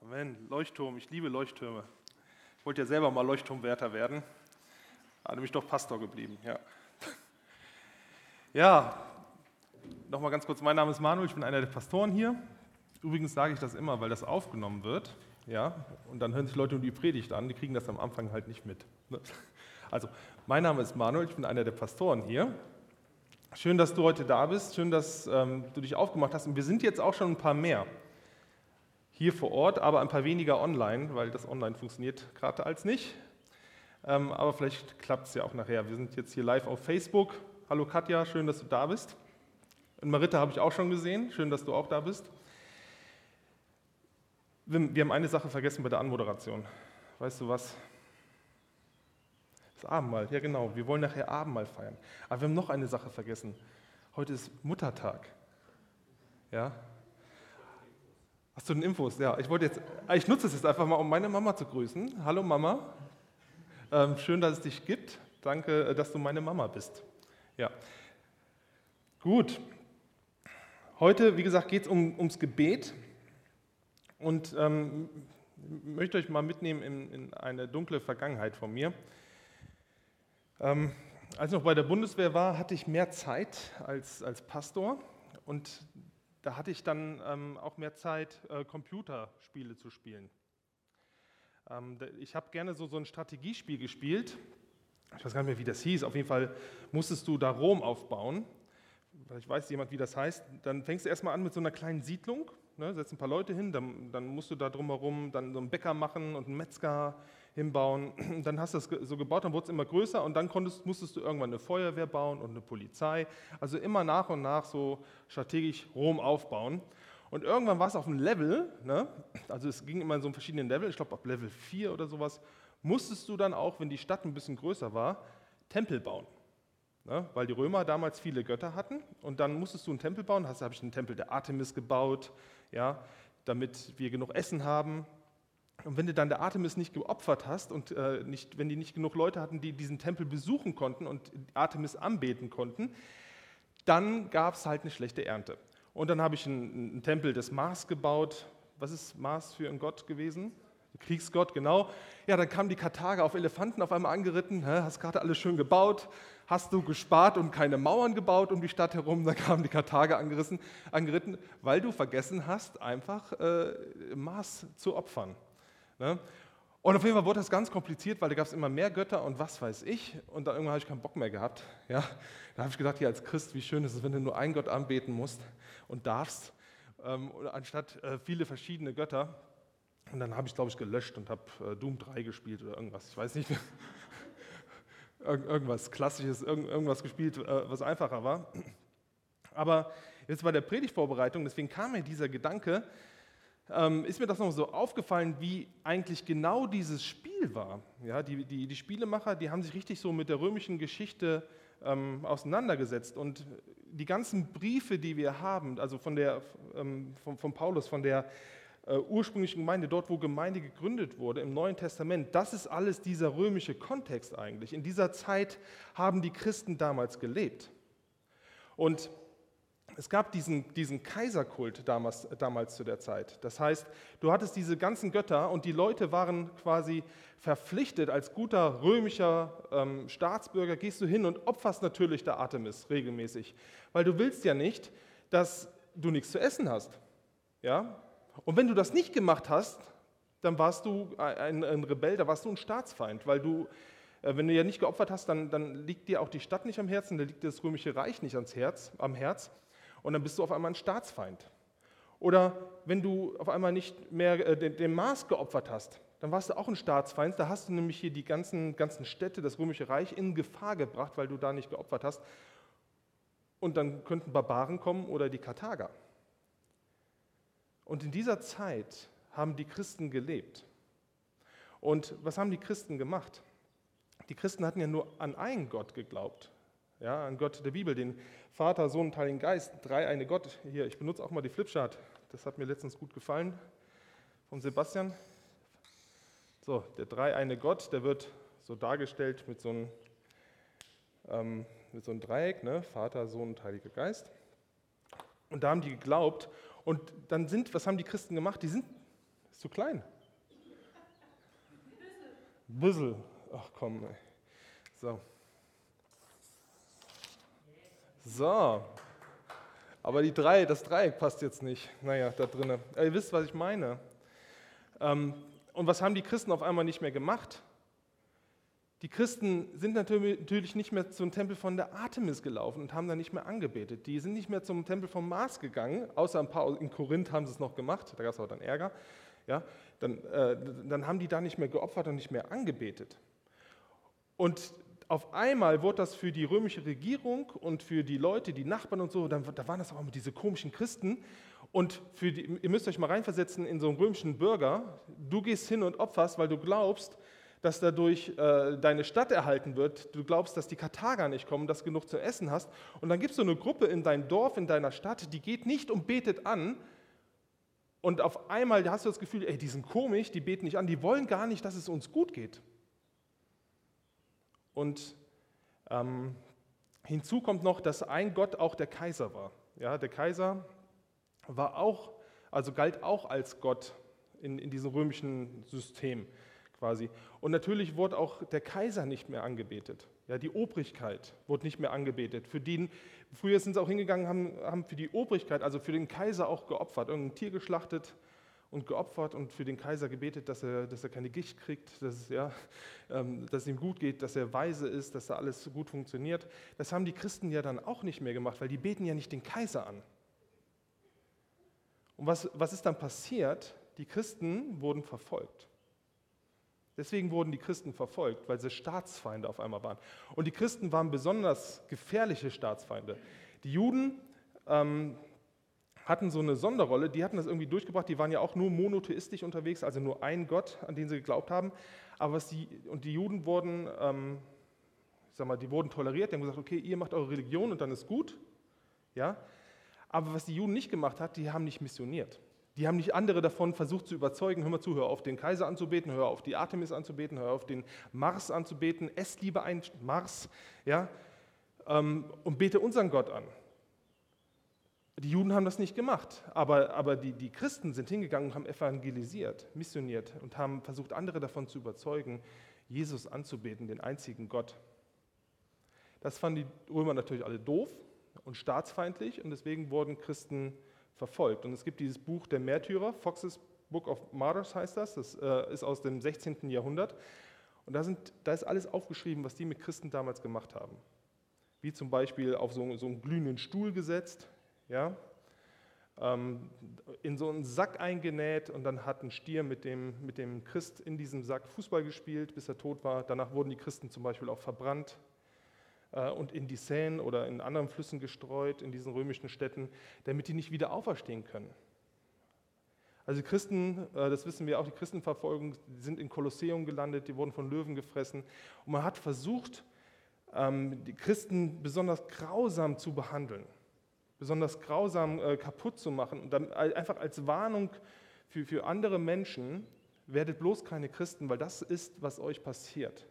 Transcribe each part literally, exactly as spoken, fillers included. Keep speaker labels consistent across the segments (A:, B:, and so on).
A: Amen. Leuchtturm, ich liebe Leuchttürme. Ich wollte ja selber mal Leuchtturmwärter werden, aber nämlich doch Pastor geblieben. Ja, ja. Nochmal ganz kurz, mein Name ist Manuel, ich bin einer der Pastoren hier. Übrigens sage ich das immer, weil das aufgenommen wird. Ja, und dann hören sich Leute nur die Predigt an, die kriegen das am Anfang halt nicht mit. Also, mein Name ist Manuel, ich bin einer der Pastoren hier. Schön, dass du heute da bist, schön, dass ähm, du dich aufgemacht hast. Und wir sind jetzt auch schon ein paar mehr hier vor Ort, aber ein paar weniger online, weil das online funktioniert gerade als nicht. Ähm, aber vielleicht klappt es ja auch nachher. Wir sind jetzt hier live auf Facebook. Hallo Katja, schön, dass du da bist. Und Maritta habe ich auch schon gesehen, schön, dass du auch da bist. Wir haben eine Sache vergessen bei der Anmoderation. Weißt du was? Das Abendmahl, ja genau, wir wollen nachher Abendmahl feiern. Aber wir haben noch eine Sache vergessen. Heute ist Muttertag. Ja? Hast du denn Infos? Ja, ich wollte jetzt, ich nutze es jetzt einfach mal, um meine Mama zu grüßen. Hallo Mama, ähm, schön, dass es dich gibt. Danke, dass du meine Mama bist. Ja, gut. Heute, wie gesagt, geht es um, ums Gebet und ähm, ich möchte euch mal mitnehmen in, in eine dunkle Vergangenheit von mir. Ähm, als ich noch bei der Bundeswehr war, hatte ich mehr Zeit als, als Pastor und da hatte ich dann ähm, auch mehr Zeit, äh, Computerspiele zu spielen. Ähm, ich habe gerne so, so ein Strategiespiel gespielt. Ich weiß gar nicht mehr, wie das hieß. Auf jeden Fall musstest du da Rom aufbauen. Vielleicht weiß jemand, wie das heißt. Dann fängst du erstmal an mit so einer kleinen Siedlung, ne, setzt ein paar Leute hin, dann, dann musst du da drumherum dann so einen Bäcker machen und einen Metzger hinbauen. Dann hast du das so gebaut, dann wurde es immer größer und dann konntest, musstest du irgendwann eine Feuerwehr bauen und eine Polizei. Also immer nach und nach so strategisch Rom aufbauen. Und irgendwann war es auf einem Level, ne, also es ging immer in so verschiedenen Level, ich glaube ab Level vier oder sowas, musstest du dann auch, wenn die Stadt ein bisschen größer war, Tempel bauen. Ne, weil die Römer damals viele Götter hatten und dann musstest du einen Tempel bauen, hast habe ich einen Tempel der Artemis gebaut, ja, damit wir genug Essen haben. Und wenn du dann der Artemis nicht geopfert hast und äh, nicht, wenn die nicht genug Leute hatten, die diesen Tempel besuchen konnten und Artemis anbeten konnten, dann gab es halt eine schlechte Ernte. Und dann habe ich einen, einen Tempel des Mars gebaut. Was ist Mars für ein Gott gewesen? Kriegsgott, genau. Ja, dann kamen die Karthager auf Elefanten auf einmal angeritten, hä, hast gerade alles schön gebaut, hast du gespart und keine Mauern gebaut um die Stadt herum, dann kamen die Karthager angerissen, angeritten, weil du vergessen hast, einfach äh, Mars zu opfern. Ne? Und auf jeden Fall wurde das ganz kompliziert, weil da gab es immer mehr Götter und was weiß ich. Und dann irgendwann habe ich keinen Bock mehr gehabt. Ja? Da habe ich gedacht, ja, als Christ, wie schön ist es, wenn du nur einen Gott anbeten musst und darfst, ähm, anstatt äh, viele verschiedene Götter. Und dann habe ich, glaube ich, gelöscht und habe äh, Doom drei gespielt oder irgendwas, ich weiß nicht mehr. Ir- irgendwas Klassisches, irgend- irgendwas gespielt, äh, was einfacher war. Aber jetzt bei der Predigtvorbereitung, deswegen kam mir dieser Gedanke, ähm, ist mir das noch so aufgefallen, wie eigentlich genau dieses Spiel war. Ja, die, die, die Spielemacher, die haben sich richtig so mit der römischen Geschichte ähm, auseinandergesetzt und die ganzen Briefe, die wir haben, also von, der, ähm, von, von Paulus, von der Uh, ursprünglichen Gemeinde, dort wo Gemeinde gegründet wurde, im Neuen Testament, das ist alles dieser römische Kontext eigentlich. In dieser Zeit haben die Christen damals gelebt. Und es gab diesen, diesen Kaiserkult damals, damals zu der Zeit. Das heißt, du hattest diese ganzen Götter und die Leute waren quasi verpflichtet, als guter römischer ähm, Staatsbürger gehst du hin und opferst natürlich der Artemis regelmäßig, weil du willst ja nicht, dass du nichts zu essen hast. Ja? Und wenn du das nicht gemacht hast, dann warst du ein, ein Rebell, da warst du ein Staatsfeind, weil du, wenn du ja nicht geopfert hast, dann, dann liegt dir auch die Stadt nicht am Herzen, dann liegt dir das römische Reich nicht ans Herz, am Herz und dann bist du auf einmal ein Staatsfeind. Oder wenn du auf einmal nicht mehr äh, den, den Mars geopfert hast, dann warst du auch ein Staatsfeind, da hast du nämlich hier die ganzen, ganzen Städte, das römische Reich in Gefahr gebracht, weil du da nicht geopfert hast und dann könnten Barbaren kommen oder die Karthager. Und in dieser Zeit haben die Christen gelebt. Und was haben die Christen gemacht? Die Christen hatten ja nur an einen Gott geglaubt, ja, an Gott der Bibel, den Vater, Sohn und Heiligen Geist, drei eine Gott. Hier, ich benutze auch mal die Flipchart, das hat mir letztens gut gefallen, von Sebastian. So, der drei eine Gott, der wird so dargestellt mit so einem, ähm, mit so einem Dreieck, ne? Vater, Sohn und Heiliger Geist. Und da haben die geglaubt. Und dann sind, was haben die Christen gemacht? Die sind Ist zu klein. Büssel. Ach komm, ey. So. So. Aber die drei, das Dreieck passt jetzt nicht. Naja, da drinnen. Ihr wisst, was ich meine. Ähm, und was haben die Christen auf einmal nicht mehr gemacht? Die Christen sind natürlich nicht mehr zum Tempel von der Artemis gelaufen und haben da nicht mehr angebetet. Die sind nicht mehr zum Tempel vom Mars gegangen, außer ein paar in Korinth haben sie es noch gemacht, da gab es auch dann Ärger. Ja, dann, äh, dann haben die da nicht mehr geopfert und nicht mehr angebetet. Und auf einmal wurde das für die römische Regierung und für die Leute, die Nachbarn und so, dann, da waren das auch immer diese komischen Christen. Und für die, ihr müsst euch mal reinversetzen in so einen römischen Bürger. Du gehst hin und opferst, weil du glaubst, dass dadurch äh, deine Stadt erhalten wird. Du glaubst, dass die Karthager nicht kommen, dass du genug zu essen hast. Und dann gibt es so eine Gruppe in deinem Dorf, in deiner Stadt, die geht nicht und betet an. Und auf einmal hast du das Gefühl, ey, die sind komisch, die beten nicht an, die wollen gar nicht, dass es uns gut geht. Und ähm, hinzu kommt noch, dass ein Gott auch der Kaiser war. Ja, der Kaiser war auch, also galt auch als Gott in, in diesem römischen System quasi. Und natürlich wurde auch der Kaiser nicht mehr angebetet. Ja, die Obrigkeit wurde nicht mehr angebetet. Für den, früher sind sie auch hingegangen, haben, haben für die Obrigkeit, also für den Kaiser auch geopfert, irgendein Tier geschlachtet und geopfert und für den Kaiser gebetet, dass er, dass er keine Gicht kriegt, dass, ja, ähm, dass es ihm gut geht, dass er weise ist, dass da alles gut funktioniert. Das haben die Christen ja dann auch nicht mehr gemacht, weil die beten ja nicht den Kaiser an. Und was, was ist dann passiert? Die Christen wurden verfolgt. Deswegen wurden die Christen verfolgt, weil sie Staatsfeinde auf einmal waren. Und die Christen waren besonders gefährliche Staatsfeinde. Die Juden ähm, hatten so eine Sonderrolle, die hatten das irgendwie durchgebracht, die waren ja auch nur monotheistisch unterwegs, also nur ein Gott, an den sie geglaubt haben. Aber was die, und die Juden wurden, ähm, ich sag mal, die wurden toleriert, die haben gesagt, okay, ihr macht eure Religion und dann ist gut. Ja? Aber was die Juden nicht gemacht hat, die haben nicht missioniert. Die haben nicht andere davon versucht zu überzeugen, hör mal zu, hör auf den Kaiser anzubeten, hör auf die Artemis anzubeten, hör auf den Mars anzubeten, ess lieber einen Mars, ja, ähm, und bete unseren Gott an. Die Juden haben das nicht gemacht, aber, aber die, die Christen sind hingegangen und haben evangelisiert, missioniert und haben versucht, andere davon zu überzeugen, Jesus anzubeten, den einzigen Gott. Das fanden die Römer natürlich alle doof und staatsfeindlich und deswegen wurden Christen verfolgt. Und es gibt dieses Buch der Märtyrer, Fox's Book of Martyrs heißt das, das äh, ist aus dem sechzehnten Jahrhundert. Und da, sind, da ist alles aufgeschrieben, was die mit Christen damals gemacht haben. Wie zum Beispiel auf so, so einen glühenden Stuhl gesetzt, ja, ähm, in so einen Sack eingenäht und dann hat ein Stier mit dem, mit dem Christ in diesem Sack Fußball gespielt, bis er tot war. Danach wurden die Christen zum Beispiel auch verbrannt und in die Seine oder in anderen Flüssen gestreut, in diesen römischen Städten, damit die nicht wieder auferstehen können. Also die Christen, das wissen wir auch, die Christenverfolgung, die sind in Kolosseum gelandet, die wurden von Löwen gefressen. Und man hat versucht, die Christen besonders grausam zu behandeln, besonders grausam kaputt zu machen. Und dann einfach als Warnung für, für andere Menschen, werdet bloß keine Christen, weil das ist, was euch passiert.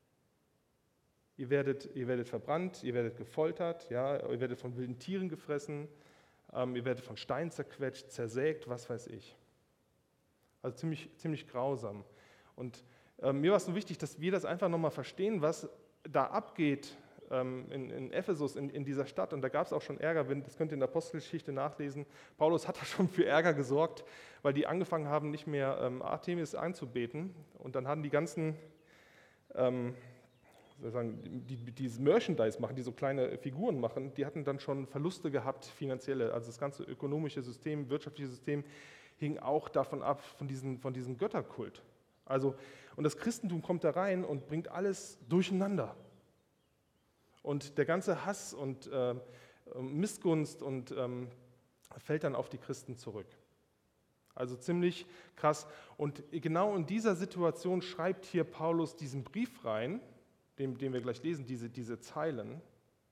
A: Ihr werdet, ihr werdet verbrannt, ihr werdet gefoltert, ja, ihr werdet von wilden Tieren gefressen, ähm, ihr werdet von Steinen zerquetscht, zersägt, was weiß ich. Also ziemlich, ziemlich grausam. Und ähm, mir war es so wichtig, dass wir das einfach nochmal verstehen, was da abgeht ähm, in, in Ephesus, in, in dieser Stadt. Und da gab es auch schon Ärger, das könnt ihr in der Apostelgeschichte nachlesen. Paulus hat da schon für Ärger gesorgt, weil die angefangen haben, nicht mehr ähm, Artemis anzubeten. Und dann haben die ganzen... Ähm, Die, die dieses Merchandise machen, die so kleine Figuren machen, die hatten dann schon Verluste gehabt, finanzielle. Also das ganze ökonomische System, wirtschaftliche System hing auch davon ab, von, diesen, von diesem Götterkult. Also, und das Christentum kommt da rein und bringt alles durcheinander. Und der ganze Hass und äh, Missgunst und, ähm, fällt dann auf die Christen zurück. Also ziemlich krass. Und genau in dieser Situation schreibt hier Paulus diesen Brief rein, Den, den wir gleich lesen, diese, diese Zeilen,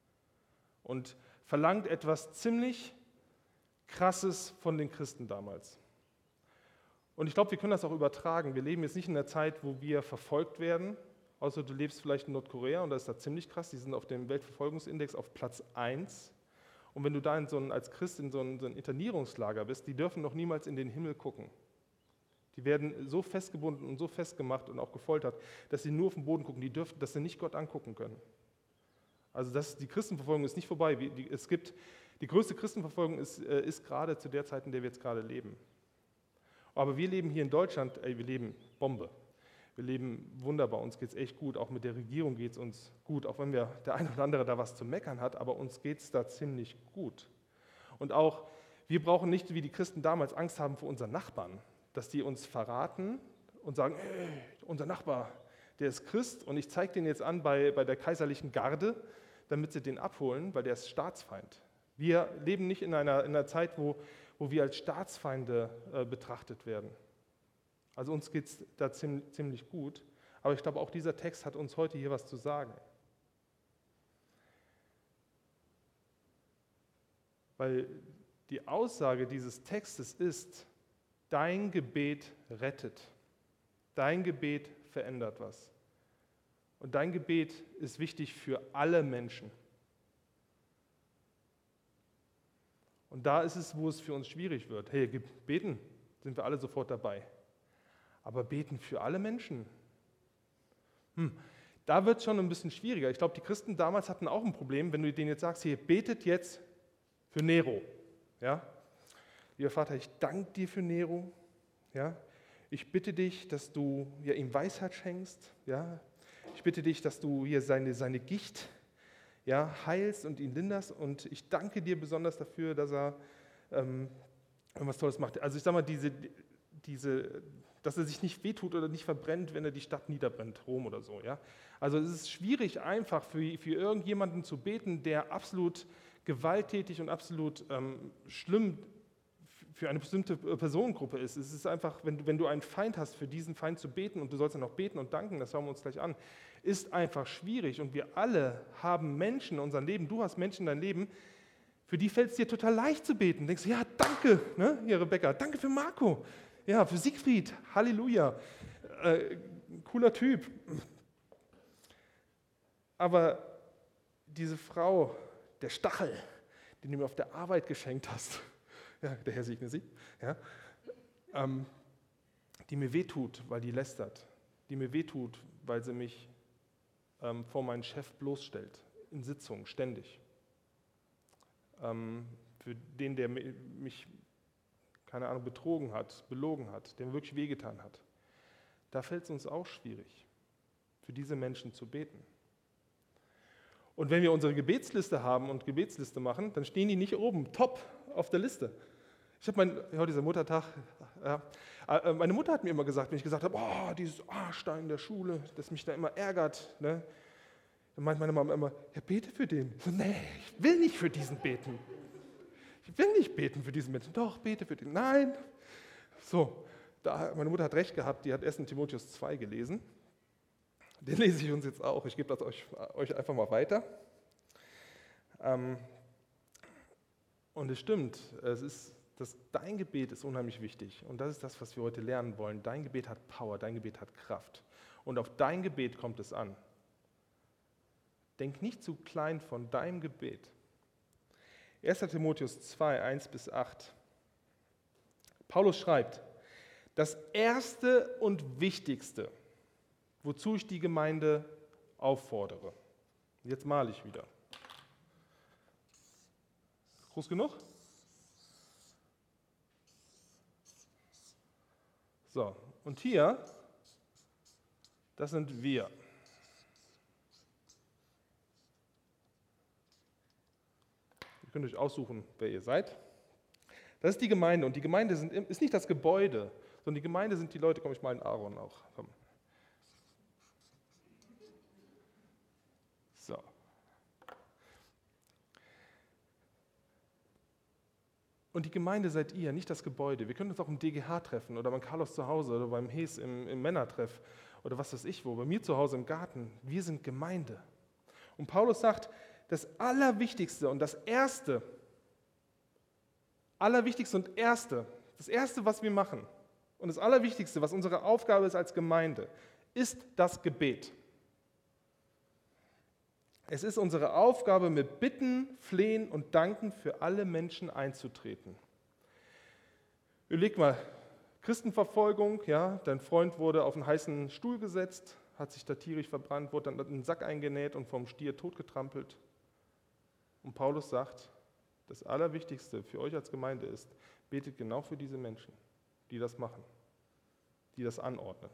A: und verlangt etwas ziemlich Krasses von den Christen damals. Und ich glaube, wir können das auch übertragen. Wir leben jetzt nicht in einer Zeit, wo wir verfolgt werden, außer du lebst vielleicht in Nordkorea und das ist da ziemlich krass, die sind auf dem Weltverfolgungsindex auf Platz eins. Und wenn du da in so ein, als Christ in so ein, so ein Internierungslager bist, die dürfen noch niemals in den Himmel gucken. Die werden so festgebunden und so festgemacht und auch gefoltert, dass sie nur auf den Boden gucken, die dürfen, dass sie nicht Gott angucken können. Also das, die Christenverfolgung ist nicht vorbei. Die, es gibt, die größte Christenverfolgung ist, ist gerade zu der Zeit, in der wir jetzt gerade leben. Aber wir leben hier in Deutschland, ey, wir leben Bombe. Wir leben wunderbar, uns geht es echt gut, auch mit der Regierung geht es uns gut, auch wenn wir der eine oder andere da was zu meckern hat, aber uns geht es da ziemlich gut. Und auch, wir brauchen nicht, wie die Christen damals, Angst haben vor unseren Nachbarn, dass die uns verraten und sagen, hey, unser Nachbar, der ist Christ und ich zeige den jetzt an bei, bei der kaiserlichen Garde, damit sie den abholen, weil der ist Staatsfeind. Wir leben nicht in einer, in einer Zeit, wo, wo wir als Staatsfeinde äh, betrachtet werden. Also uns geht es da ziemlich, ziemlich gut, aber ich glaube, auch dieser Text hat uns heute hier was zu sagen. Weil die Aussage dieses Textes ist, dein Gebet rettet, dein Gebet verändert was. Und dein Gebet ist wichtig für alle Menschen. Und da ist es, wo es für uns schwierig wird. Hey, beten, sind wir alle sofort dabei. Aber beten für alle Menschen? Hm, da wird es schon ein bisschen schwieriger. Ich glaube, die Christen damals hatten auch ein Problem, wenn du denen jetzt sagst, hier, betet jetzt für Nero. Ja? Lieber Vater, ich danke dir für Nero. Ja? Ich bitte dich, dass du ja, ihm Weisheit schenkst. Ja? Ich bitte dich, dass du hier seine, seine Gicht ja, heilst und ihn linderst. Und ich danke dir besonders dafür, dass er ähm, irgendwas Tolles macht. Also ich sage mal, diese, diese, dass er sich nicht wehtut oder nicht verbrennt, wenn er die Stadt niederbrennt, Rom oder so. Ja? Also es ist schwierig einfach für, für irgendjemanden zu beten, der absolut gewalttätig und absolut ähm, schlimm für eine bestimmte Personengruppe ist. Es ist einfach, wenn du, wenn du einen Feind hast, für diesen Feind zu beten und du sollst dann auch beten und danken, das schauen wir uns gleich an, ist einfach schwierig. Und wir alle haben Menschen in unserem Leben, du hast Menschen in deinem Leben, für die fällt es dir total leicht zu beten. Du denkst, ja, danke, ne, hier Rebecca, danke für Marco, ja, für Siegfried, Halleluja, äh, cooler Typ. Aber diese Frau, der Stachel, den du mir auf der Arbeit geschenkt hast, ja, der Herr segne sie, ja, ähm, die mir wehtut, weil die lästert, die mir wehtut, weil sie mich ähm, vor meinen Chef bloßstellt, in Sitzungen, ständig. Ähm, für den, der mich, keine Ahnung, betrogen hat, belogen hat, der mir wirklich wehgetan hat. Da fällt es uns auch schwierig, für diese Menschen zu beten. Und wenn wir unsere Gebetsliste haben und Gebetsliste machen, dann stehen die nicht oben, top, auf der Liste. Ich habe mein, heute ist der Muttertag, ja, meine Mutter hat mir immer gesagt, wenn ich gesagt habe, oh, dieses Arsch da in der Schule, das mich da immer ärgert, ne? Dann meint meine Mama immer, ja, bete für den. Ich so, nee, ich will nicht für diesen beten. Ich will nicht beten für diesen Menschen. Doch, bete für den. Nein. So, da, meine Mutter hat recht gehabt, die hat ersten Timotheus zwei gelesen. Den lese ich uns jetzt auch. Ich gebe das euch, euch einfach mal weiter. Ähm, und es stimmt, es ist, das, dein Gebet ist unheimlich wichtig. Und das ist das, was wir heute lernen wollen. Dein Gebet hat Power, dein Gebet hat Kraft. Und auf dein Gebet kommt es an. Denk nicht zu klein von deinem Gebet. erster Timotheus zwei, eins bis acht. Paulus schreibt, das Erste und Wichtigste, wozu ich die Gemeinde auffordere. Jetzt male ich wieder. Groß genug? So, und hier, das sind wir. Ihr könnt euch aussuchen, wer ihr seid. Das ist die Gemeinde und die Gemeinde sind, ist nicht das Gebäude, sondern die Gemeinde sind die Leute, komm ich mal in Aaron auch. Komm. So. Und die Gemeinde seid ihr, nicht das Gebäude. Wir können uns auch im D G H treffen oder beim Carlos zu Hause oder beim Hes im, im Männertreff oder was weiß ich wo, bei mir zu Hause im Garten. Wir sind Gemeinde. Und Paulus sagt, das Allerwichtigste und das Erste, Allerwichtigste und Erste, das Erste, was wir machen und das Allerwichtigste, was unsere Aufgabe ist als Gemeinde, ist das Gebet. Es ist unsere Aufgabe, mit Bitten, Flehen und Danken für alle Menschen einzutreten. Überleg mal, Christenverfolgung, ja, dein Freund wurde auf einen heißen Stuhl gesetzt, hat sich da tierisch verbrannt, wurde dann in einen Sack eingenäht und vom Stier totgetrampelt. Und Paulus sagt, das Allerwichtigste für euch als Gemeinde ist, betet genau für diese Menschen, die das machen, die das anordnen.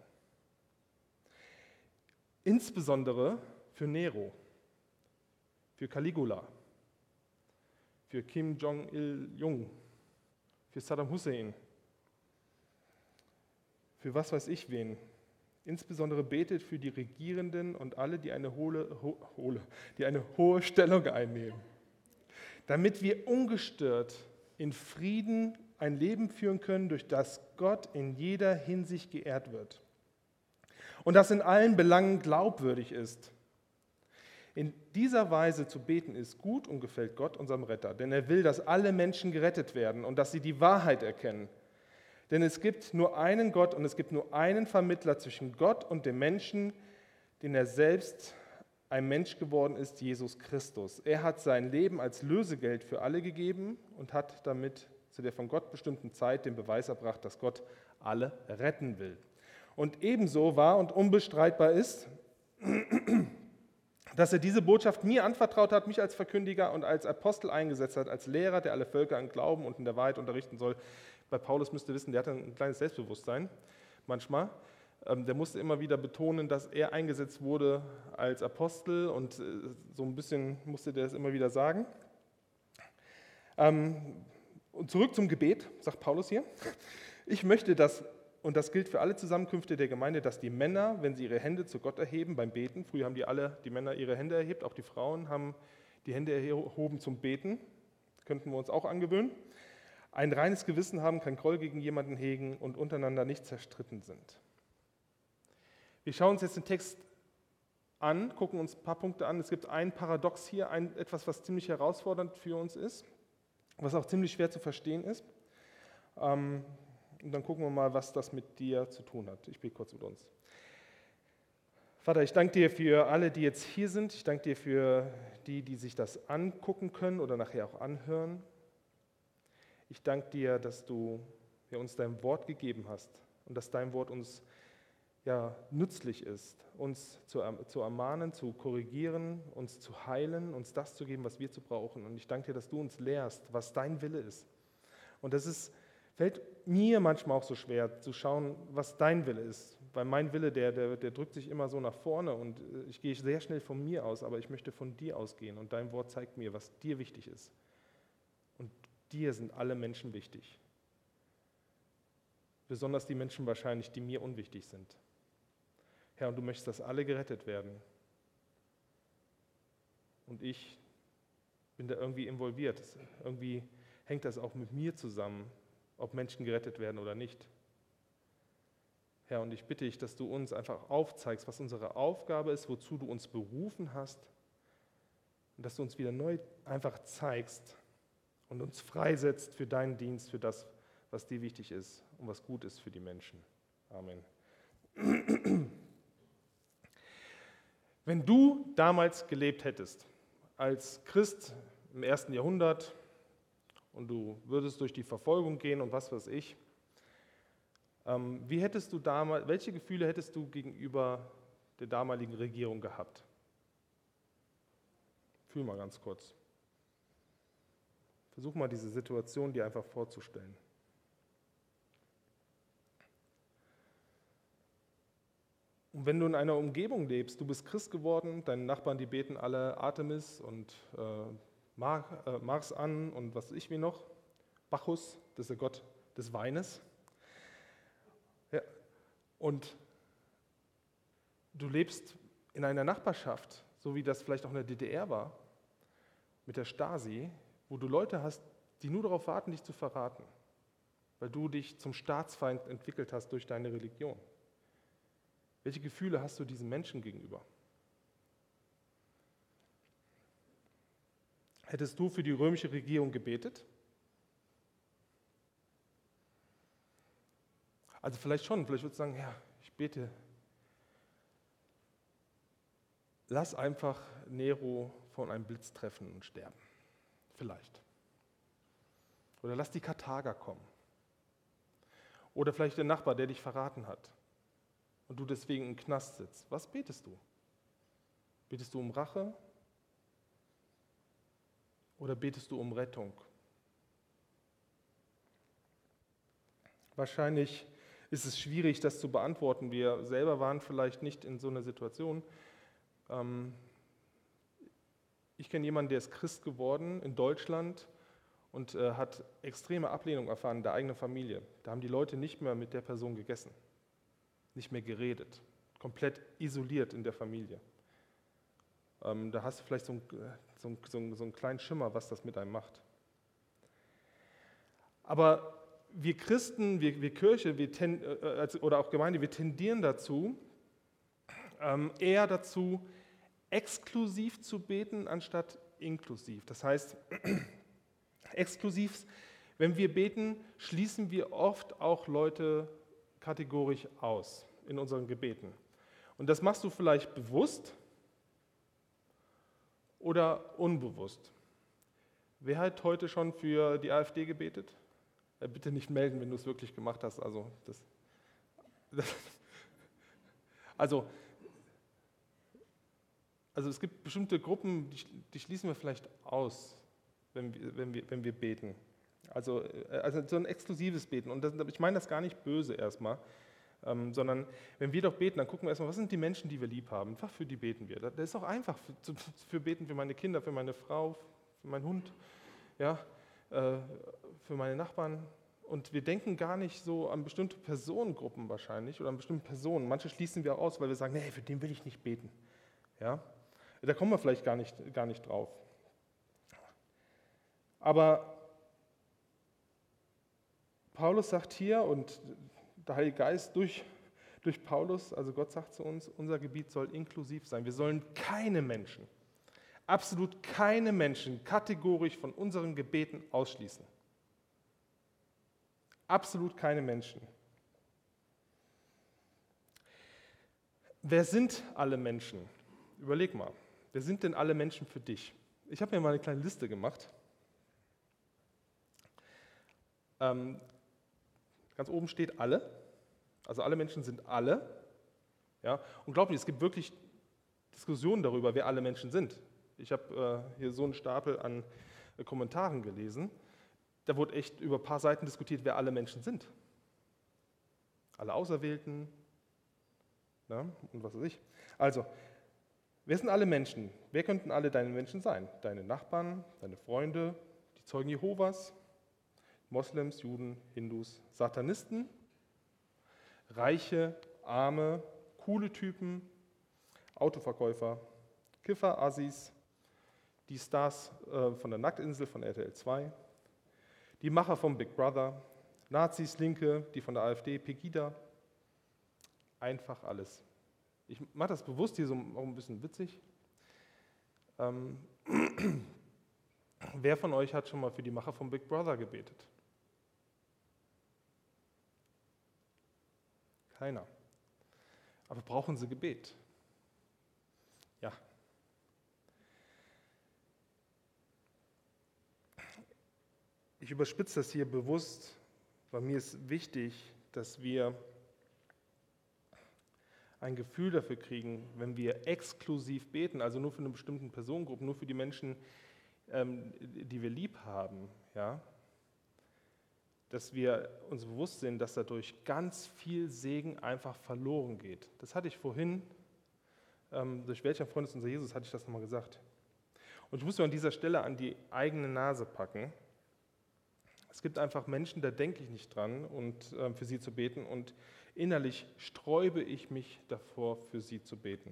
A: Insbesondere für Nero, für Caligula, für Kim Jong-il-jung, für Saddam Hussein, für was weiß ich wen. Insbesondere betet für die Regierenden und alle, die eine hohe, ho, hohe, die eine hohe Stellung einnehmen, damit wir ungestört in Frieden ein Leben führen können, durch das Gott in jeder Hinsicht geehrt wird und das in allen Belangen glaubwürdig ist. In dieser Weise zu beten ist gut und gefällt Gott, unserem Retter, denn er will, dass alle Menschen gerettet werden und dass sie die Wahrheit erkennen. Denn es gibt nur einen Gott und es gibt nur einen Vermittler zwischen Gott und dem Menschen, den er selbst ein Mensch geworden ist, Jesus Christus. Er hat sein Leben als Lösegeld für alle gegeben und hat damit zu der von Gott bestimmten Zeit den Beweis erbracht, dass Gott alle retten will. Und ebenso wahr und unbestreitbar ist, dass er diese Botschaft mir anvertraut hat, mich als Verkündiger und als Apostel eingesetzt hat, als Lehrer, der alle Völker an Glauben und in der Wahrheit unterrichten soll. Bei Paulus müsst ihr wissen, der hatte ein kleines Selbstbewusstsein manchmal. Der musste immer wieder betonen, dass er eingesetzt wurde als Apostel und so ein bisschen musste der das immer wieder sagen. Und zurück zum Gebet, sagt Paulus hier. Ich möchte, dass, und das gilt für alle Zusammenkünfte der Gemeinde, dass die Männer, wenn sie ihre Hände zu Gott erheben beim Beten, früher haben die alle, die Männer ihre Hände erhebt, auch die Frauen haben die Hände erhoben zum Beten, das könnten wir uns auch angewöhnen, ein reines Gewissen haben, kein Groll gegen jemanden hegen und untereinander nicht zerstritten sind. Wir schauen uns jetzt den Text an, gucken uns ein paar Punkte an. Es gibt ein Paradox hier, ein, etwas, was ziemlich herausfordernd für uns ist, was auch ziemlich schwer zu verstehen ist. Ähm, und dann gucken wir mal, was das mit dir zu tun hat. Ich bete kurz mit uns. Vater, ich danke dir für alle, die jetzt hier sind. Ich danke dir für die, die sich das angucken können oder nachher auch anhören. Ich danke dir, dass du ja, uns dein Wort gegeben hast und dass dein Wort uns ja, nützlich ist, uns zu, zu ermahnen, zu korrigieren, uns zu heilen, uns das zu geben, was wir zu brauchen. Und ich danke dir, dass du uns lehrst, was dein Wille ist. Und das ist, fällt mir manchmal auch so schwer, zu schauen, was dein Wille ist. Weil mein Wille, der, der, der drückt sich immer so nach vorne und ich gehe sehr schnell von mir aus, aber ich möchte von dir ausgehen. Und dein Wort zeigt mir, was dir wichtig ist. Und dir sind alle Menschen wichtig. Besonders die Menschen wahrscheinlich, die mir unwichtig sind. Herr, und du möchtest, dass alle gerettet werden. Und ich bin da irgendwie involviert. Irgendwie hängt das auch mit mir zusammen, ob Menschen gerettet werden oder nicht. Herr, und ich bitte dich, dass du uns einfach aufzeigst, was unsere Aufgabe ist, wozu du uns berufen hast. Und dass du uns wieder neu einfach zeigst und uns freisetzt für deinen Dienst, für das, was dir wichtig ist und was gut ist für die Menschen. Amen. Wenn du damals gelebt hättest, als Christ im ersten Jahrhundert, und du würdest durch die Verfolgung gehen und was weiß ich, ähm, wie hättest du damals, welche Gefühle hättest du gegenüber der damaligen Regierung gehabt? Fühl mal ganz kurz. Versuch mal diese Situation dir einfach vorzustellen. Und wenn du in einer Umgebung lebst, du bist Christ geworden, deine Nachbarn, die beten alle Artemis und äh, Mar, äh, Mars an und was weiß ich wie noch, Bacchus, das ist der Gott des Weines. Ja. Und du lebst in einer Nachbarschaft, so wie das vielleicht auch in der D D R war, mit der Stasi, wo du Leute hast, die nur darauf warten, dich zu verraten, weil du dich zum Staatsfeind entwickelt hast durch deine Religion. Welche Gefühle hast du diesen Menschen gegenüber? Hättest du für die römische Regierung gebetet? Also vielleicht schon, vielleicht würdest du sagen, ja, ich bete. Lass einfach Nero von einem Blitz treffen und sterben. Vielleicht. Oder lass die Karthager kommen. Oder vielleicht der Nachbar, der dich verraten hat und du deswegen im Knast sitzt. Was betest du? Betest du um Rache oder betest du um Rettung? Wahrscheinlich ist es schwierig, das zu beantworten. Wir selber waren vielleicht nicht in so einer Situation. Ich kenne jemanden, der ist Christ geworden in Deutschland und hat extreme Ablehnung erfahren in der eigenen Familie. Da haben die Leute nicht mehr mit der Person gegessen, nicht mehr geredet, komplett isoliert in der Familie. Da hast du vielleicht so einen, so einen, so einen, so einen kleinen Schimmer, was das mit einem macht. Aber wir Christen, wir, wir Kirche, wir ten, äh, oder auch Gemeinde, wir tendieren dazu, ähm, eher dazu, exklusiv zu beten, anstatt inklusiv. Das heißt, exklusiv, wenn wir beten, schließen wir oft auch Leute kategorisch aus in unseren Gebeten. Und das machst du vielleicht bewusst oder unbewusst. Wer hat heute schon für die AfD gebetet? Bitte nicht melden, wenn du es wirklich gemacht hast. Also, das, das, also, also es gibt bestimmte Gruppen, die, die schließen wir vielleicht aus, wenn wir, wenn wir, wenn wir beten. Also, also so ein exklusives Beten. Und das, ich meine das gar nicht böse erstmal, ähm, sondern wenn wir doch beten, dann gucken wir erstmal, was sind die Menschen, die wir lieb haben. Einfach für die beten wir. Das ist auch einfach. Für, für beten für meine Kinder, für meine Frau, für meinen Hund, ja, äh, für meine Nachbarn. Und wir denken gar nicht so an bestimmte Personengruppen wahrscheinlich oder an bestimmte Personen. Manche schließen wir aus, weil wir sagen, nee, für den will ich nicht beten. Ja? Da kommen wir vielleicht gar nicht, gar nicht drauf. Aber Paulus sagt hier, und der Heilige Geist durch, durch Paulus, also Gott sagt zu uns, unser Gebiet soll inklusiv sein. Wir sollen keine Menschen, absolut keine Menschen kategorisch von unseren Gebeten ausschließen. Absolut keine Menschen. Wer sind alle Menschen? Überleg mal, wer sind denn alle Menschen für dich? Ich habe mir mal eine kleine Liste gemacht. Ähm, ganz oben steht alle, also alle Menschen sind alle. Ja? Und glaub mir, es gibt wirklich Diskussionen darüber, wer alle Menschen sind. Ich habe äh, hier so einen Stapel an äh, Kommentaren gelesen. Da wurde echt über ein paar Seiten diskutiert, wer alle Menschen sind. Alle Auserwählten, ja, und was weiß ich. Also, wer sind alle Menschen? Wer könnten alle deine Menschen sein? Deine Nachbarn, deine Freunde, die Zeugen Jehovas, Moslems, Juden, Hindus, Satanisten, Reiche, Arme, coole Typen, Autoverkäufer, Kiffer, Assis, die Stars äh, von der Nacktinsel von R T L zwei, die Macher vom Big Brother, Nazis, Linke, die von der AfD, Pegida, einfach alles. Ich mache das bewusst hier so auch ein bisschen witzig. Ähm, wer von euch hat schon mal für die Macher vom Big Brother gebetet? Keiner. Aber brauchen sie Gebet? Ja. Ich überspitze das hier bewusst, weil mir ist wichtig, dass wir ein Gefühl dafür kriegen, wenn wir exklusiv beten, also nur für eine bestimmte Personengruppe, nur für die Menschen, ähm, die wir lieb haben, ja, dass wir uns bewusst sind, dass dadurch ganz viel Segen einfach verloren geht. Das hatte ich vorhin, ähm, durch welcher Freund ist unser Jesus, hatte ich das nochmal gesagt. Und ich muss mir an dieser Stelle an die eigene Nase packen. Es gibt einfach Menschen, da denke ich nicht dran, und äh, für sie zu beten, und innerlich sträube ich mich davor, für sie zu beten.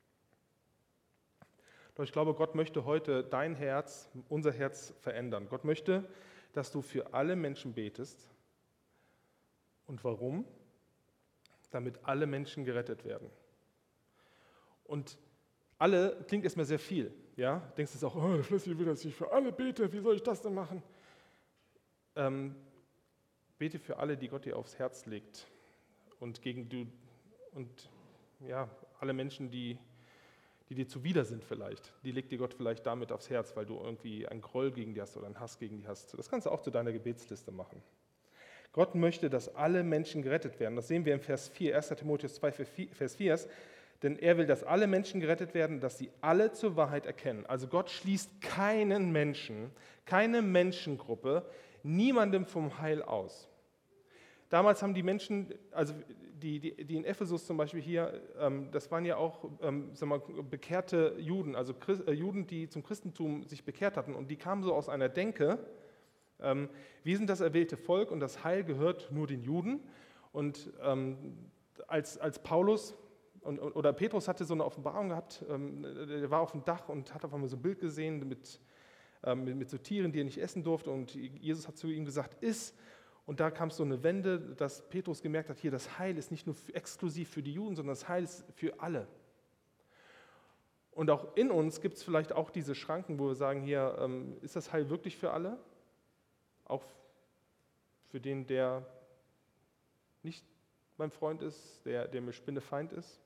A: Doch ich glaube, Gott möchte heute dein Herz, unser Herz verändern. Gott möchte, dass du für alle Menschen betest. Und warum? Damit alle Menschen gerettet werden. Und alle klingt erstmal sehr viel. Ja? Du denkst jetzt auch, oh, Schlüssel will, dass ich für alle bete, wie soll ich das denn machen? Ähm, bete für alle, die Gott dir aufs Herz legt. Und gegen du und ja, alle Menschen, die, die dir zuwider sind vielleicht, die legt dir Gott vielleicht damit aufs Herz, weil du irgendwie einen Groll gegen die hast oder einen Hass gegen die hast. Das kannst du auch zu deiner Gebetsliste machen. Gott möchte, dass alle Menschen gerettet werden. Das sehen wir im Vers vier, erster Timotheus zwei, Vers vier. Denn er will, dass alle Menschen gerettet werden, dass sie alle zur Wahrheit erkennen. Also Gott schließt keinen Menschen, keine Menschengruppe, niemandem vom Heil aus. Damals haben die Menschen, also die, die, die in Ephesus zum Beispiel hier, ähm, das waren ja auch ähm, sagen wir mal, bekehrte Juden, also Christ, äh, Juden, die zum Christentum sich bekehrt hatten. Und die kamen so aus einer Denke, ähm, wir sind das erwählte Volk und das Heil gehört nur den Juden. Und ähm, als, als Paulus und, oder Petrus hatte so eine Offenbarung gehabt, ähm, der war auf dem Dach und hat auf einmal so ein Bild gesehen mit, ähm, mit, mit so Tieren, die er nicht essen durfte. Und Jesus hat zu ihm gesagt, iss. Und da kam so eine Wende, dass Petrus gemerkt hat, hier, das Heil ist nicht nur für, exklusiv für die Juden, sondern das Heil ist für alle. Und auch in uns gibt es vielleicht auch diese Schranken, wo wir sagen, hier, ähm, ist das Heil wirklich für alle? Auch für den, der nicht mein Freund ist, der, der mir Spinnefeind ist?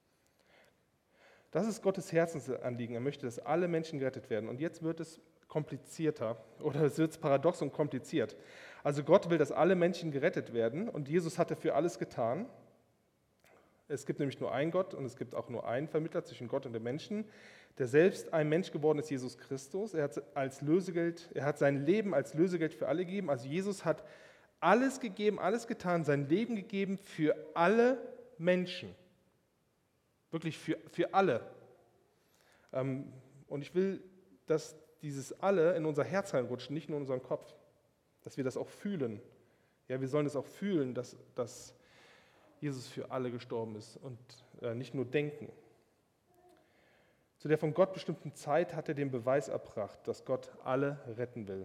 A: Das ist Gottes Herzensanliegen. Er möchte, dass alle Menschen gerettet werden. Und jetzt wird es komplizierter oder es wird paradox und kompliziert. Also Gott will, dass alle Menschen gerettet werden und Jesus hat dafür alles getan. Es gibt nämlich nur einen Gott und es gibt auch nur einen Vermittler zwischen Gott und den Menschen, der selbst ein Mensch geworden ist, Jesus Christus. Er hat als Lösegeld, er hat sein Leben als Lösegeld für alle gegeben. Also Jesus hat alles gegeben, alles getan, sein Leben gegeben für alle Menschen. Wirklich für, für alle. Und ich will, dass dieses alle in unser Herz reinrutscht, nicht nur in unseren Kopf. Dass wir das auch fühlen. Ja, wir sollen es auch fühlen, dass, dass Jesus für alle gestorben ist und äh, nicht nur denken. Zu der von Gott bestimmten Zeit hat er den Beweis erbracht, dass Gott alle retten will.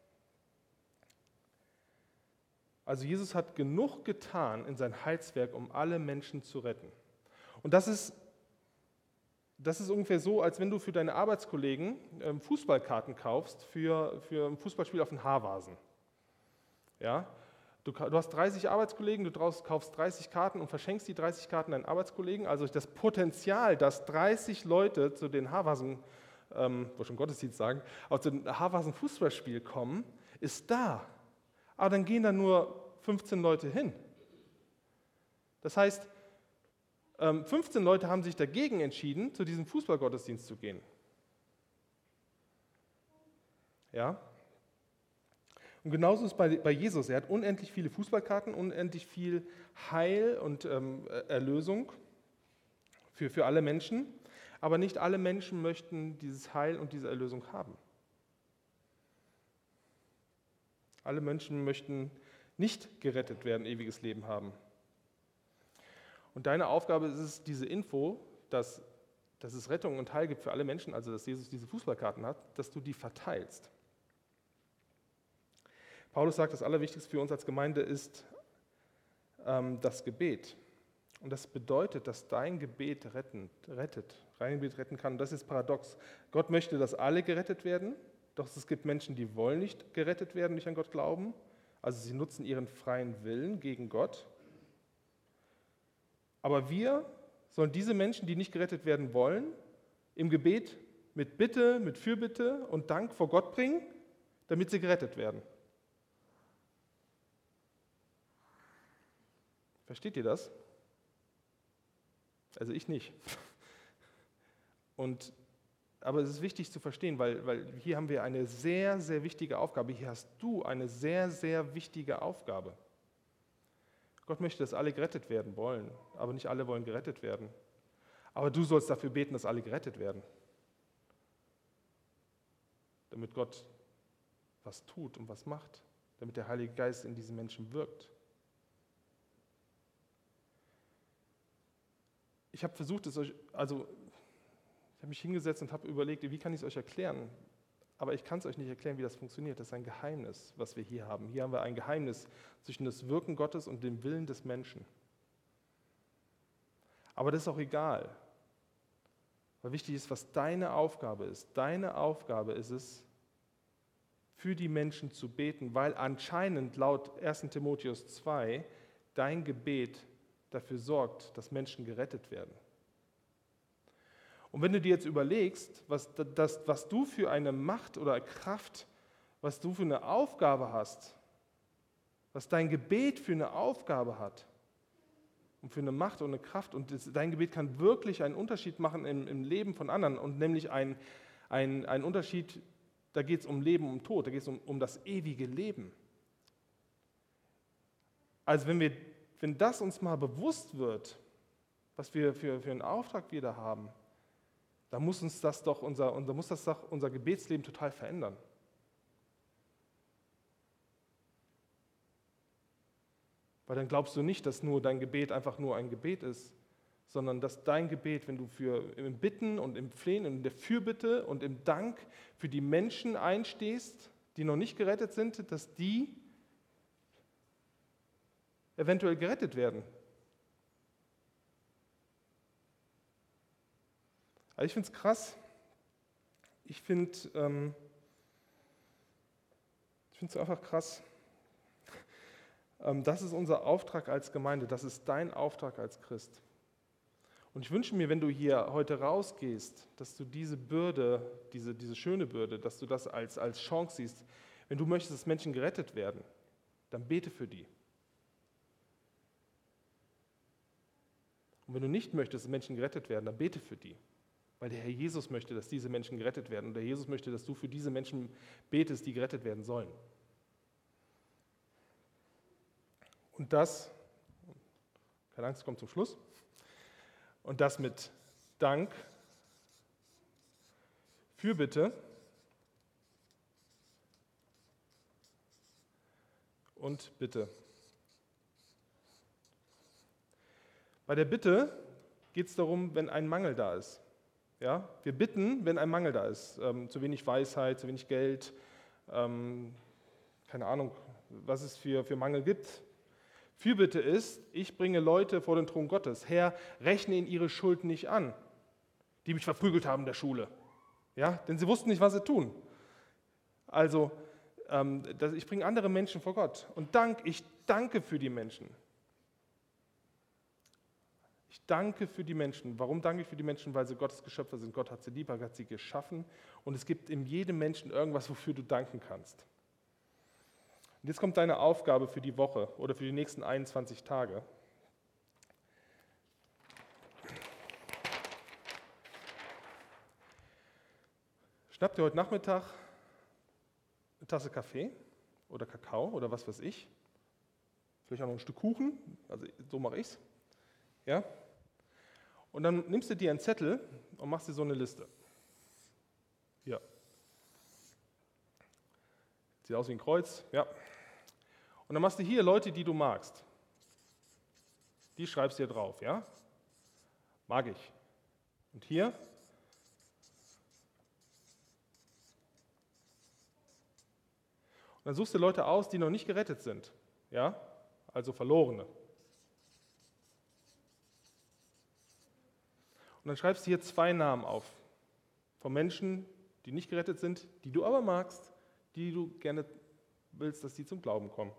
A: Also Jesus hat genug getan in sein Heilswerk, um alle Menschen zu retten. Und das ist, das ist ungefähr so, als wenn du für deine Arbeitskollegen ähm, Fußballkarten kaufst für, für ein Fußballspiel auf den Haarvasen. Ja? Du, du hast dreißig Arbeitskollegen, du draus, kaufst dreißig Karten und verschenkst die dreißig Karten deinen Arbeitskollegen. Also das Potenzial, dass dreißig Leute zu den Haarvasen, ähm, wo schon Gottesdienst sagen, auch zu dem Haarvasen-Fußballspiel kommen, ist da. Aber dann gehen da nur fünfzehn Leute hin. Das heißt, ähm, fünfzehn Leute haben sich dagegen entschieden, zu diesem Fußballgottesdienst zu gehen. Ja? Und genauso ist es bei, bei Jesus. Er hat unendlich viele Fußballkarten, unendlich viel Heil und ähm, Erlösung für, für alle Menschen. Aber nicht alle Menschen möchten dieses Heil und diese Erlösung haben. Alle Menschen möchten nicht gerettet werden, ewiges Leben haben. Und deine Aufgabe ist es, diese Info, dass, dass es Rettung und Heil gibt für alle Menschen, also dass Jesus diese Fußballkarten hat, dass du die verteilst. Paulus sagt, das Allerwichtigste für uns als Gemeinde ist ähm, das Gebet. Und das bedeutet, dass dein Gebet retten, rettet, dein Gebet retten kann. Und das ist paradox. Gott möchte, dass alle gerettet werden, doch es gibt Menschen, die wollen nicht gerettet werden, nicht an Gott glauben. Also sie nutzen ihren freien Willen gegen Gott. Aber wir sollen diese Menschen, die nicht gerettet werden wollen, im Gebet mit Bitte, mit Fürbitte und Dank vor Gott bringen, damit sie gerettet werden. Versteht ihr das? Also ich nicht. Und, aber es ist wichtig zu verstehen, weil, weil hier haben wir eine sehr, sehr wichtige Aufgabe. Hier hast du eine sehr, sehr wichtige Aufgabe. Gott möchte, dass alle gerettet werden wollen, aber nicht alle wollen gerettet werden. Aber du sollst dafür beten, dass alle gerettet werden. Damit Gott was tut und was macht, damit der Heilige Geist in diesen Menschen wirkt. Ich habe versucht, es euch, also ich habe mich hingesetzt und habe überlegt, wie kann ich es euch erklären? Aber ich kann es euch nicht erklären, wie das funktioniert. Das ist ein Geheimnis, was wir hier haben. Hier haben wir ein Geheimnis zwischen das Wirken Gottes und dem Willen des Menschen. Aber das ist auch egal. Weil wichtig ist, was deine Aufgabe ist. Deine Aufgabe ist es, für die Menschen zu beten, weil anscheinend laut erster Timotheus zwei dein Gebet dafür sorgt, dass Menschen gerettet werden. Und wenn du dir jetzt überlegst, was, das, was du für eine Macht oder Kraft, was du für eine Aufgabe hast, was dein Gebet für eine Aufgabe hat und für eine Macht und eine Kraft. Und das, dein Gebet kann wirklich einen Unterschied machen im, im Leben von anderen und nämlich einen ein Unterschied, da geht es um Leben und Tod, da geht es um, um das ewige Leben. Also wenn, wir, wenn das uns mal bewusst wird, was wir für, für einen Auftrag wir da haben, dann muss uns das doch unser, unser, muss das doch unser Gebetsleben total verändern. Weil dann glaubst du nicht, dass nur dein Gebet einfach nur ein Gebet ist, sondern dass dein Gebet, wenn du für im Bitten und im Flehen und in der Fürbitte und im Dank für die Menschen einstehst, die noch nicht gerettet sind, dass die eventuell gerettet werden. Also ich finde es krass. Ich finde ähm, ich finde es einfach krass. Ähm, das ist unser Auftrag als Gemeinde, das ist dein Auftrag als Christ. Und ich wünsche mir, wenn du hier heute rausgehst, dass du diese Bürde, diese, diese schöne Bürde, dass du das als, als Chance siehst. Wenn du möchtest, dass Menschen gerettet werden, dann bete für die. Und wenn du nicht möchtest, dass Menschen gerettet werden, dann bete für die. Weil der Herr Jesus möchte, dass diese Menschen gerettet werden. Und der Jesus möchte, dass du für diese Menschen betest, die gerettet werden sollen. Und das, keine Angst, kommt zum Schluss. Und das mit Dank, Fürbitte und Bitte. Bei der Bitte geht es darum, wenn ein Mangel da ist. Ja? Wir bitten, wenn ein Mangel da ist. Ähm, zu wenig Weisheit, zu wenig Geld, ähm, keine Ahnung, was es für, für Mangel gibt. Fürbitte ist, ich bringe Leute vor den Thron Gottes. Herr, rechne ihnen ihre Schuld nicht an, die mich verprügelt haben in der Schule. Ja? Denn sie wussten nicht, was sie tun. Also, ähm, das, ich bringe andere Menschen vor Gott. Und Dank, ich danke für die Menschen. Ich danke für die Menschen. Warum danke ich für die Menschen? Weil sie Gottes Geschöpfe sind. Gott hat sie lieb, er hat sie geschaffen. Und es gibt in jedem Menschen irgendwas, wofür du danken kannst. Und jetzt kommt deine Aufgabe für die Woche oder für die nächsten einundzwanzig Tage. Schnapp dir heute Nachmittag eine Tasse Kaffee oder Kakao oder was weiß ich. Vielleicht auch noch ein Stück Kuchen, also so mache ich es. Ja? Und dann nimmst du dir einen Zettel und machst dir so eine Liste. Hier. Sieht aus wie ein Kreuz, ja. Und dann machst du hier Leute, die du magst. Die schreibst du hier drauf, ja? Mag ich. Und hier? Und dann suchst du Leute aus, die noch nicht gerettet sind, ja? Also Verlorene. Und dann schreibst du hier zwei Namen auf. Von Menschen, die nicht gerettet sind, die du aber magst, die du gerne willst, dass die zum Glauben kommen.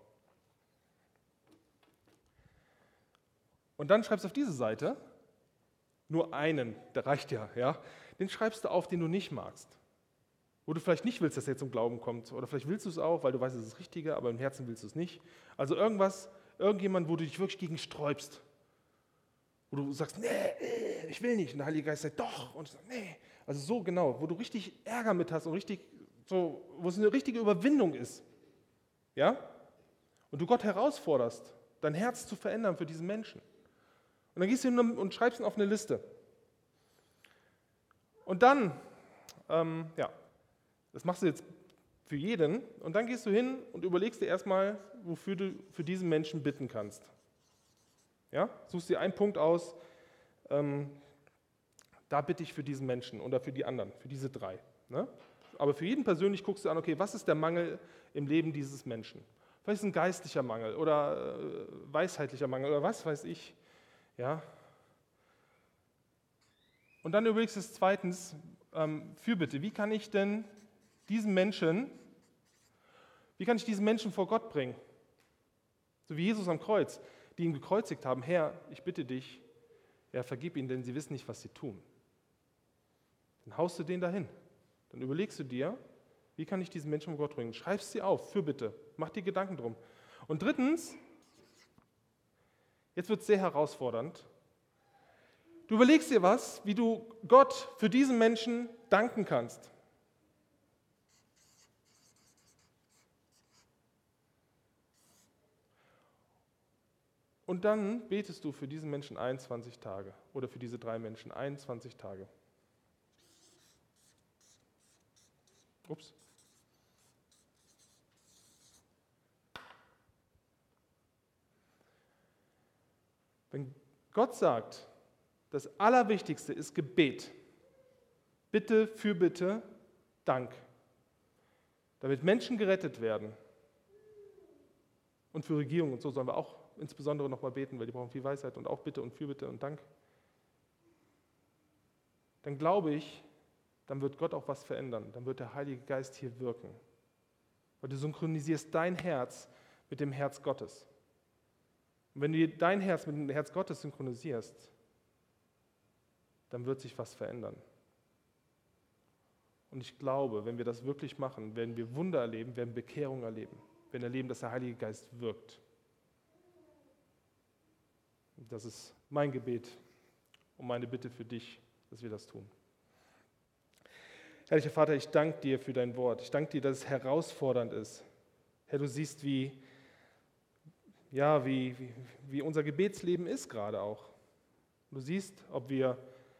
A: Und dann schreibst du auf diese Seite nur einen, der reicht ja, ja. Den schreibst du auf, den du nicht magst. Wo du vielleicht nicht willst, dass er zum Glauben kommt. Oder vielleicht willst du es auch, weil du weißt, es ist das Richtige, aber im Herzen willst du es nicht. Also irgendwas, irgendjemand, wo du dich wirklich gegen sträubst. Wo du sagst, nee, ich will nicht. Und der Heilige Geist sagt, doch. Und du sagst, nee. Also so genau, wo du richtig Ärger mit hast und richtig, so, wo es eine richtige Überwindung ist. Ja? Und du Gott herausforderst, dein Herz zu verändern für diesen Menschen. Und dann gehst du hin und schreibst ihn auf eine Liste. Und dann, ähm, ja, das machst du jetzt für jeden. Und dann gehst du hin und überlegst dir erstmal, wofür du für diesen Menschen bitten kannst. Ja, suchst dir einen Punkt aus, ähm, da bitte ich für diesen Menschen oder für die anderen, für diese drei. Ne? Aber für jeden persönlich guckst du an, okay, was ist der Mangel im Leben dieses Menschen? Vielleicht ist es ein geistlicher Mangel oder äh, weisheitlicher Mangel oder was weiß ich. Ja. Und dann überlegst du es zweitens, ähm, Fürbitte, wie kann ich denn diesen Menschen, wie kann ich diesen Menschen vor Gott bringen? So wie Jesus am Kreuz, die ihn gekreuzigt haben, Herr, ich bitte dich, ja, vergib ihnen, denn sie wissen nicht, was sie tun. Dann haust du den dahin. Dann überlegst du dir, wie kann ich diesen Menschen vor Gott bringen? Schreibst sie auf, Fürbitte, mach dir Gedanken drum. Und drittens, jetzt wird es sehr herausfordernd, du überlegst dir was, wie du Gott für diesen Menschen danken kannst. Und dann betest du für diesen Menschen einundzwanzig Tage oder für diese drei Menschen einundzwanzig Tage. Ups. Wenn Gott sagt, das Allerwichtigste ist Gebet, Bitte, Fürbitte, Dank, damit Menschen gerettet werden und für Regierung und so sollen wir auch insbesondere nochmal beten, weil die brauchen viel Weisheit und auch Bitte und Fürbitte und Dank, dann glaube ich, dann wird Gott auch was verändern, dann wird der Heilige Geist hier wirken, weil du synchronisierst dein Herz mit dem Herz Gottes. Und wenn du dein Herz mit dem Herz Gottes synchronisierst, dann wird sich was verändern. Und ich glaube, wenn wir das wirklich machen, werden wir Wunder erleben, werden Bekehrung erleben, werden erleben, dass der Heilige Geist wirkt. Das ist mein Gebet und meine Bitte für dich, dass wir das tun. Herrlicher Vater, ich danke dir für dein Wort. Ich danke dir, dass es herausfordernd ist. Herr, du siehst, wie, ja, wie, wie, wie unser Gebetsleben ist gerade auch. Du siehst, ob wir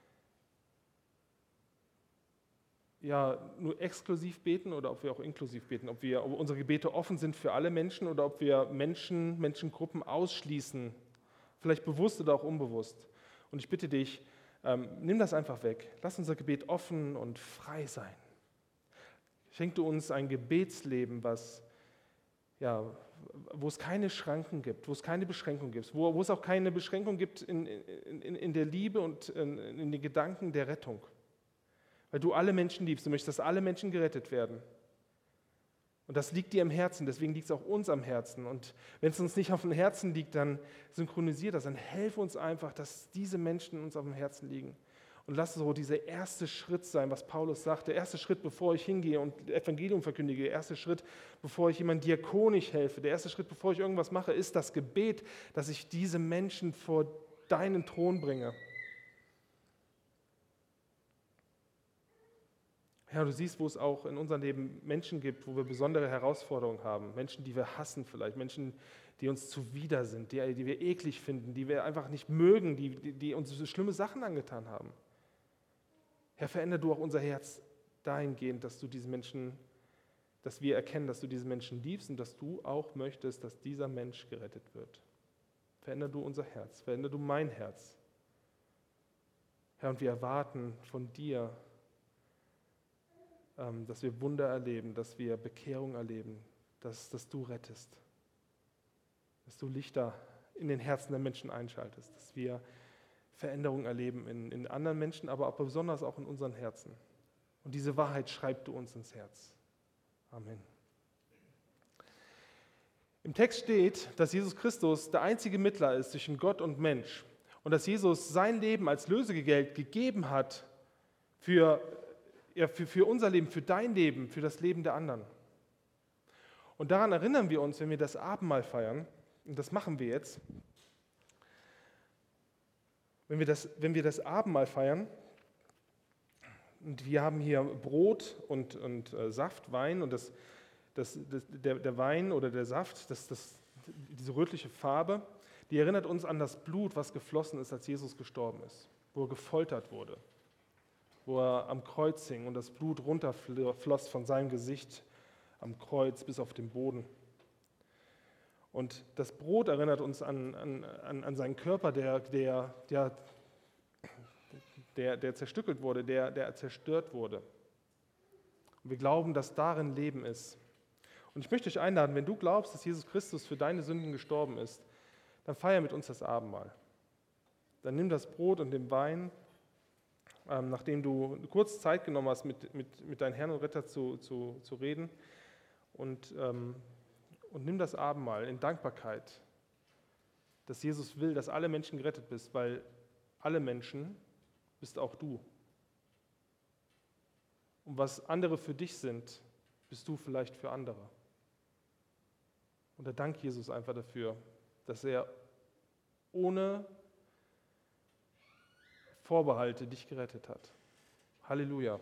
A: ja, nur exklusiv beten oder ob wir auch inklusiv beten, ob, wir, ob unsere Gebete offen sind für alle Menschen oder ob wir Menschen, Menschengruppen ausschließen, vielleicht bewusst oder auch unbewusst. Und ich bitte dich, ähm, nimm das einfach weg. Lass unser Gebet offen und frei sein. Schenk du uns ein Gebetsleben, was, ja, wo es keine Schranken gibt, wo es keine Beschränkung gibt, wo, wo es auch keine Beschränkung gibt in, in, in der Liebe und in, in den Gedanken der Rettung. Weil du alle Menschen liebst, du möchtest, dass alle Menschen gerettet werden. Und das liegt dir am Herzen, deswegen liegt es auch uns am Herzen. Und wenn es uns nicht auf dem Herzen liegt, dann synchronisier das, dann helf uns einfach, dass diese Menschen uns auf dem Herzen liegen. Und lass so dieser erste Schritt sein, was Paulus sagt, der erste Schritt, bevor ich hingehe und Evangelium verkündige, der erste Schritt, bevor ich jemandem diakonisch helfe, der erste Schritt, bevor ich irgendwas mache, ist das Gebet, dass ich diese Menschen vor deinen Thron bringe. Ja, du siehst, wo es auch in unserem Leben Menschen gibt, wo wir besondere Herausforderungen haben. Menschen, die wir hassen vielleicht, Menschen, die uns zuwider sind, die, die wir eklig finden, die wir einfach nicht mögen, die, die, die uns so schlimme Sachen angetan haben. Herr, verändere du auch unser Herz dahingehend, dass du diese Menschen, dass wir erkennen, dass du diese Menschen liebst und dass du auch möchtest, dass dieser Mensch gerettet wird. Verändere du unser Herz, verändere du mein Herz. Herr, und wir erwarten von dir, dass wir Wunder erleben, dass wir Bekehrung erleben, dass, dass du rettest, dass du Lichter in den Herzen der Menschen einschaltest, dass wir Veränderung erleben in, in anderen Menschen, aber auch besonders auch in unseren Herzen. Und diese Wahrheit schreib du uns ins Herz. Amen. Im Text steht, dass Jesus Christus der einzige Mittler ist zwischen Gott und Mensch und dass Jesus sein Leben als Lösegeld gegeben hat für Ja, für, für unser Leben, für dein Leben, für das Leben der anderen. Und daran erinnern wir uns, wenn wir das Abendmahl feiern, und das machen wir jetzt, wenn wir das, wenn wir das Abendmahl feiern, und wir haben hier Brot und, und äh, Saft, Wein, und das, das, das, der, der Wein oder der Saft, das, das, diese rötliche Farbe, die erinnert uns an das Blut, was geflossen ist, als Jesus gestorben ist, wo er gefoltert wurde, wo er am Kreuz hing und das Blut runterfloss von seinem Gesicht am Kreuz bis auf den Boden. Und das Brot erinnert uns an, an, an seinen Körper, der, der, der, der, der zerstückelt wurde, der, der zerstört wurde. Und wir glauben, dass darin Leben ist. Und ich möchte dich einladen, wenn du glaubst, dass Jesus Christus für deine Sünden gestorben ist, dann feier mit uns das Abendmahl. Dann nimm das Brot und den Wein, Ähm, nachdem du kurz Zeit genommen hast, mit, mit, mit deinem Herrn und Retter zu, zu, zu reden, und, ähm, und nimm das Abendmahl in Dankbarkeit, dass Jesus will, dass alle Menschen gerettet bist, weil alle Menschen bist auch du. Und was andere für dich sind, bist du vielleicht für andere. Und da dankt Jesus einfach dafür, dass er ohne Vorbehalte dich gerettet hat. Halleluja.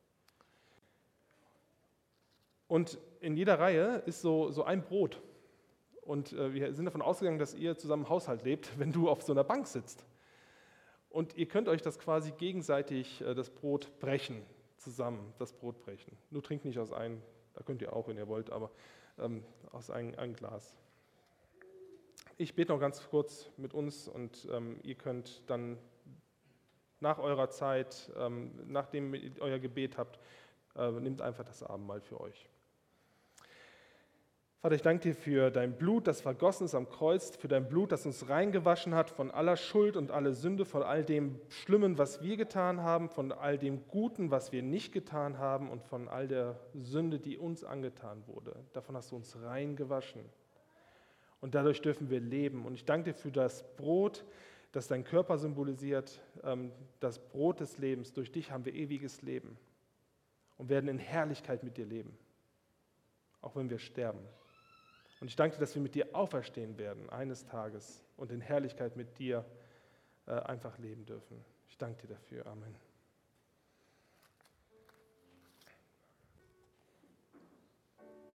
A: Und in jeder Reihe ist so, so ein Brot. Und äh, wir sind davon ausgegangen, dass ihr zusammen im Haushalt lebt, wenn du auf so einer Bank sitzt. Und ihr könnt euch das quasi gegenseitig äh, das Brot brechen, zusammen das Brot brechen. Nur trinkt nicht aus einem, da könnt ihr auch, wenn ihr wollt, aber ähm, aus einem, einem Glas. Ich bete noch ganz kurz mit uns und ähm, ihr könnt dann nach eurer Zeit, ähm, nachdem ihr euer Gebet habt, äh, nehmt einfach das Abendmahl für euch. Vater, ich danke dir für dein Blut, das vergossen ist am Kreuz, für dein Blut, das uns reingewaschen hat von aller Schuld und aller Sünde, von all dem Schlimmen, was wir getan haben, von all dem Guten, was wir nicht getan haben und von all der Sünde, die uns angetan wurde. Davon hast du uns reingewaschen. Und dadurch dürfen wir leben. Und ich danke dir für das Brot, das dein Körper symbolisiert, das Brot des Lebens. Durch dich haben wir ewiges Leben und werden in Herrlichkeit mit dir leben, auch wenn wir sterben. Und ich danke dir, dass wir mit dir auferstehen werden eines Tages und in Herrlichkeit mit dir äh, einfach leben dürfen. Ich danke dir dafür. Amen.